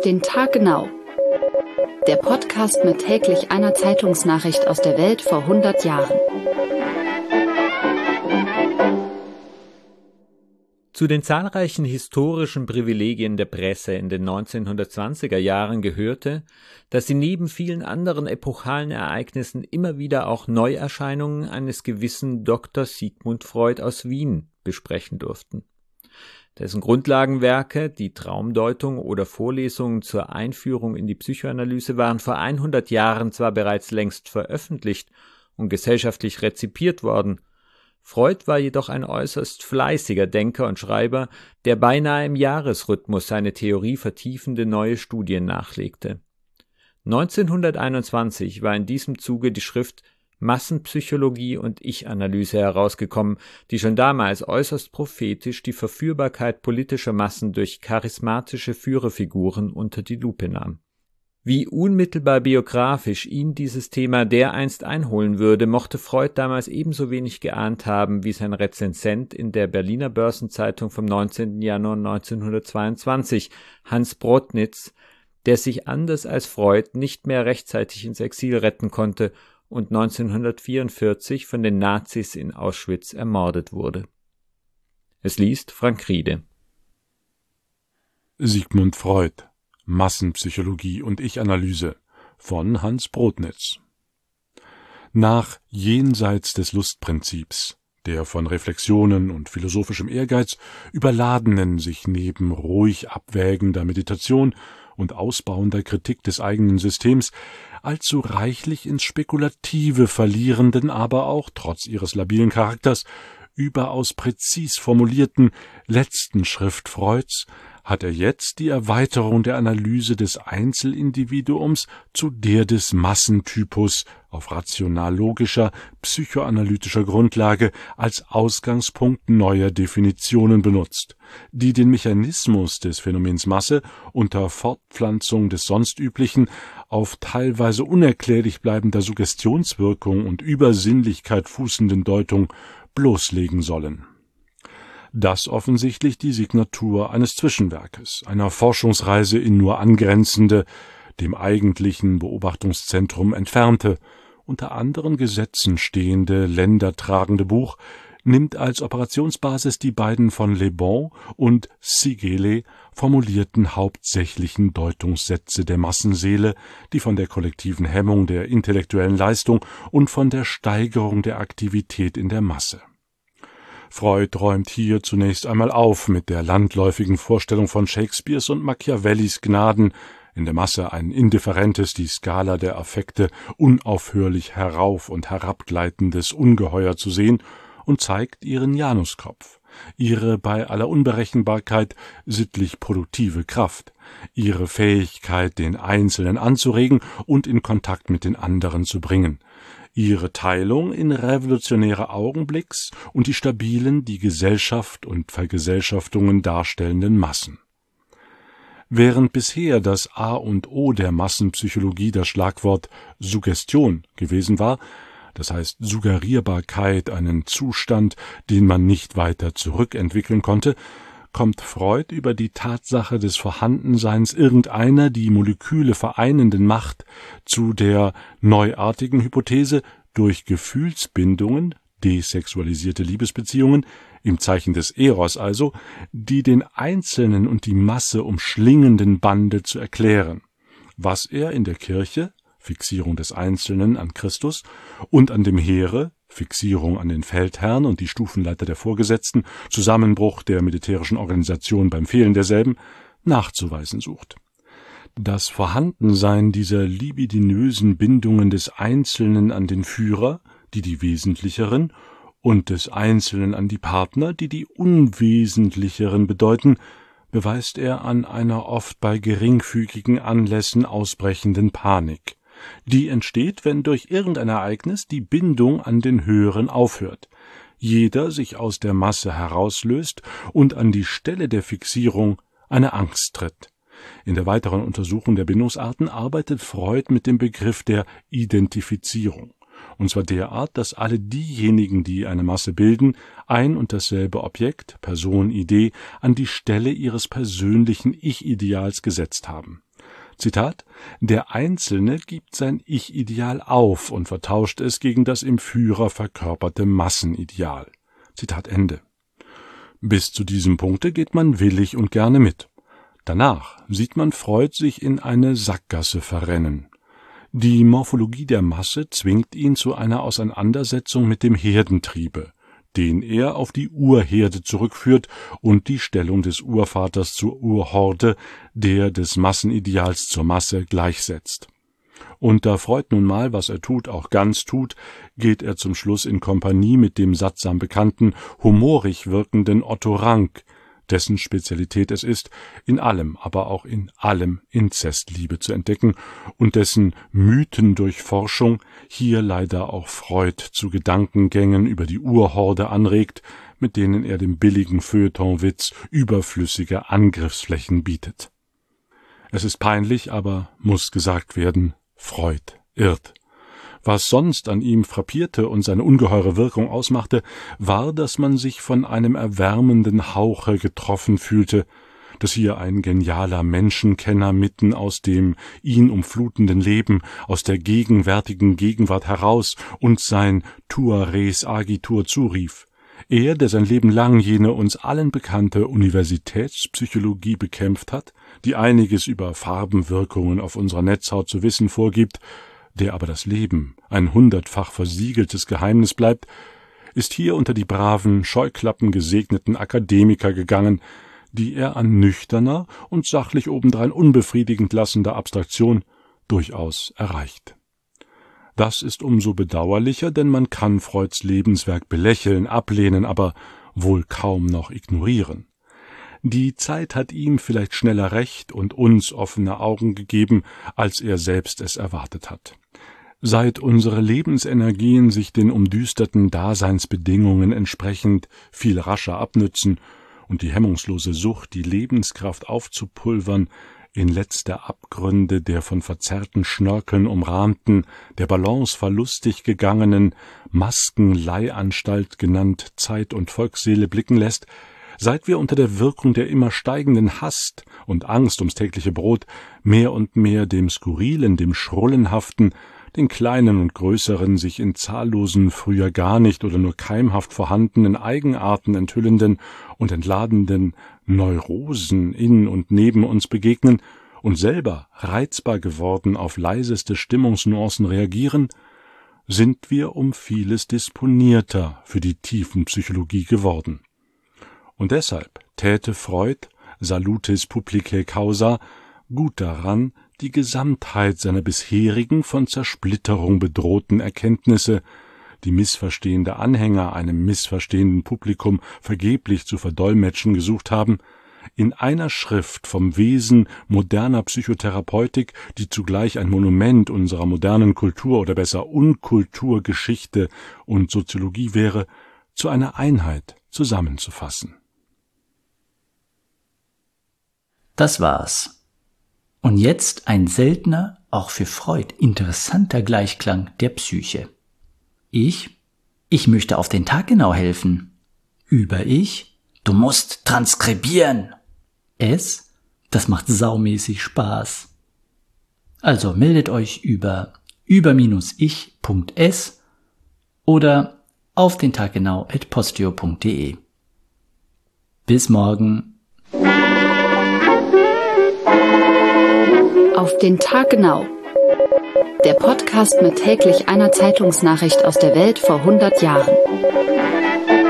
den Tag genau. Der Podcast mit täglich einer Zeitungsnachricht aus der Welt vor 100 Jahren. Zu den zahlreichen historischen Privilegien der Presse in den 1920er Jahren gehörte, dass sie neben vielen anderen epochalen Ereignissen immer wieder auch Neuerscheinungen eines gewissen Dr. Sigmund Freud aus Wien besprechen durften. Dessen Grundlagenwerke, die Traumdeutung oder Vorlesungen zur Einführung in die Psychoanalyse, waren vor 100 Jahren zwar bereits längst veröffentlicht und gesellschaftlich rezipiert worden. Freud war jedoch ein äußerst fleißiger Denker und Schreiber, der beinahe im Jahresrhythmus seine Theorie vertiefende neue Studien nachlegte. 1921 war in diesem Zuge die Schrift Massenpsychologie und Ich-Analyse herausgekommen, die schon damals äußerst prophetisch die Verführbarkeit politischer Massen durch charismatische Führerfiguren unter die Lupe nahm. Wie unmittelbar biografisch ihn dieses Thema dereinst einholen würde, mochte Freud damals ebenso wenig geahnt haben wie sein Rezensent in der Berliner Börsenzeitung vom 19. Januar 1922, Hans Brodnitz, der sich anders als Freud nicht mehr rechtzeitig ins Exil retten konnte und 1944 von den Nazis in Auschwitz ermordet wurde. Es liest Frank Riede. Sigmund Freud, Massenpsychologie und Ich-Analyse von Hans Brodnitz. Nach Jenseits des Lustprinzips, der von Reflexionen und philosophischem Ehrgeiz überladenen, sich neben ruhig abwägender Meditation und ausbauender Kritik des eigenen Systems allzu reichlich ins Spekulative verlierenden, aber auch trotz ihres labilen Charakters überaus präzis formulierten letzten Schrift Freuds hat er jetzt die Erweiterung der Analyse des Einzelindividuums zu der des Massentypus auf rational-logischer, psychoanalytischer Grundlage als Ausgangspunkt neuer Definitionen benutzt, die den Mechanismus des Phänomens Masse unter Fortpflanzung des sonst üblichen, auf teilweise unerklärlich bleibender Suggestionswirkung und Übersinnlichkeit fußenden Deutung bloßlegen sollen. Das offensichtlich die Signatur eines Zwischenwerkes, einer Forschungsreise in nur angrenzende, dem eigentlichen Beobachtungszentrum entfernte, unter anderen Gesetzen stehende, ländertragende Buch nimmt als Operationsbasis die beiden von Le Bon und Siegele formulierten hauptsächlichen Deutungssätze der Massenseele, die von der kollektiven Hemmung der intellektuellen Leistung und von der Steigerung der Aktivität in der Masse. Freud räumt hier zunächst einmal auf mit der landläufigen Vorstellung von Shakespeares und Machiavellis Gnaden, in der Masse ein indifferentes, die Skala der Affekte unaufhörlich herauf und herabgleitendes Ungeheuer zu sehen, und zeigt ihren Januskopf, ihre bei aller Unberechenbarkeit sittlich produktive Kraft, ihre Fähigkeit, den Einzelnen anzuregen und in Kontakt mit den anderen zu bringen, ihre Teilung in revolutionäre Augenblicks und die stabilen, die Gesellschaft und Vergesellschaftungen darstellenden Massen. Während bisher das A und O der Massenpsychologie das Schlagwort Suggestion gewesen war, das heißt Suggerierbarkeit, einen Zustand, den man nicht weiter zurückentwickeln konnte, kommt Freud über die Tatsache des Vorhandenseins irgendeiner die Moleküle vereinenden Macht zu der neuartigen Hypothese, durch Gefühlsbindungen, desexualisierte Liebesbeziehungen, im Zeichen des Eros also, die den einzelnen und die Masse umschlingenden Bande zu erklären, was er in der Kirche, Fixierung des Einzelnen an Christus, und an dem Heere, Fixierung an den Feldherrn und die Stufenleiter der Vorgesetzten, Zusammenbruch der militärischen Organisation beim Fehlen derselben, nachzuweisen sucht. Das Vorhandensein dieser libidinösen Bindungen des Einzelnen an den Führer, die wesentlicheren, und des Einzelnen an die Partner, die unwesentlicheren bedeuten, beweist er an einer oft bei geringfügigen Anlässen ausbrechenden Panik. Die entsteht, wenn durch irgendein Ereignis die Bindung an den Höheren aufhört, jeder sich aus der Masse herauslöst und an die Stelle der Fixierung eine Angst tritt. In der weiteren Untersuchung der Bindungsarten arbeitet Freud mit dem Begriff der Identifizierung, und zwar derart, dass alle diejenigen, die eine Masse bilden, ein und dasselbe Objekt, Person, Idee, an die Stelle ihres persönlichen Ich-Ideals gesetzt haben. Zitat: »Der Einzelne gibt sein Ich-Ideal auf und vertauscht es gegen das im Führer verkörperte Massenideal.« Zitat Ende. Bis zu diesem Punkte geht man willig und gerne mit. Danach sieht man Freud sich in eine Sackgasse verrennen. Die Morphologie der Masse zwingt ihn zu einer Auseinandersetzung mit dem Herdentriebe, den er auf die Urherde zurückführt und die Stellung des Urvaters zur Urhorde, der des Massenideals zur Masse gleichsetzt. Und da Freud nun mal, was er tut, auch ganz tut, geht er zum Schluss in Kompanie mit dem sattsam bekannten, humorig wirkenden Otto Rank, dessen Spezialität es ist, in allem, aber auch in allem Inzestliebe zu entdecken und dessen Mythendurchforschung hier leider auch Freud zu Gedankengängen über die Urhorde anregt, mit denen er dem billigen Feuilletonwitz überflüssige Angriffsflächen bietet. Es ist peinlich, aber muss gesagt werden, Freud irrt. Was sonst an ihm frappierte und seine ungeheure Wirkung ausmachte, war, dass man sich von einem erwärmenden Hauche getroffen fühlte, dass hier ein genialer Menschenkenner mitten aus dem ihn umflutenden Leben, aus der gegenwärtigen Gegenwart heraus uns sein Tua res agitur zurief. Er, der sein Leben lang jene uns allen bekannte Universitätspsychologie bekämpft hat, die einiges über Farbenwirkungen auf unserer Netzhaut zu wissen vorgibt, der aber das Leben ein 100-fach versiegeltes Geheimnis bleibt, ist hier unter die braven, Scheuklappen gesegneten Akademiker gegangen, die er an nüchterner und sachlich obendrein unbefriedigend lassender Abstraktion durchaus erreicht. Das ist umso bedauerlicher, denn man kann Freuds Lebenswerk belächeln, ablehnen, aber wohl kaum noch ignorieren. Die Zeit hat ihm vielleicht schneller Recht und uns offene Augen gegeben, als er selbst es erwartet hat. Seit unsere Lebensenergien sich den umdüsterten Daseinsbedingungen entsprechend viel rascher abnützen und die hemmungslose Sucht, die Lebenskraft aufzupulvern, in letzter Abgründe der von verzerrten Schnörkeln umrahmten, der Balance verlustig gegangenen Maskenleihanstalt genannt Zeit und Volksseele blicken lässt, seit wir unter der Wirkung der immer steigenden Hast und Angst ums tägliche Brot mehr und mehr dem Skurrilen, dem Schrullenhaften, den kleinen und größeren, sich in zahllosen, früher gar nicht oder nur keimhaft vorhandenen Eigenarten enthüllenden und entladenden Neurosen in und neben uns begegnen und selber reizbar geworden auf leiseste Stimmungsnuancen reagieren, sind wir um vieles disponierter für die Tiefenpsychologie geworden. Und deshalb täte Freud, salutis publicae causa, gut daran, die Gesamtheit seiner bisherigen, von Zersplitterung bedrohten Erkenntnisse, die missverstehende Anhänger einem missverstehenden Publikum vergeblich zu verdolmetschen gesucht haben, in einer Schrift vom Wesen moderner Psychotherapeutik, die zugleich ein Monument unserer modernen Kultur oder besser Unkulturgeschichte und Soziologie wäre, zu einer Einheit zusammenzufassen. Das war's. Und jetzt ein seltener, auch für Freud interessanter Gleichklang der Psyche. Ich möchte auf den Tag genau helfen. Über-Ich, du musst transkribieren. Es, das macht saumäßig Spaß. Also meldet euch über über-ich.s oder auf den Tag genau@posteo.de. Bis morgen. Auf den Tag genau. Der Podcast mit täglich einer Zeitungsnachricht aus der Welt vor 100 Jahren.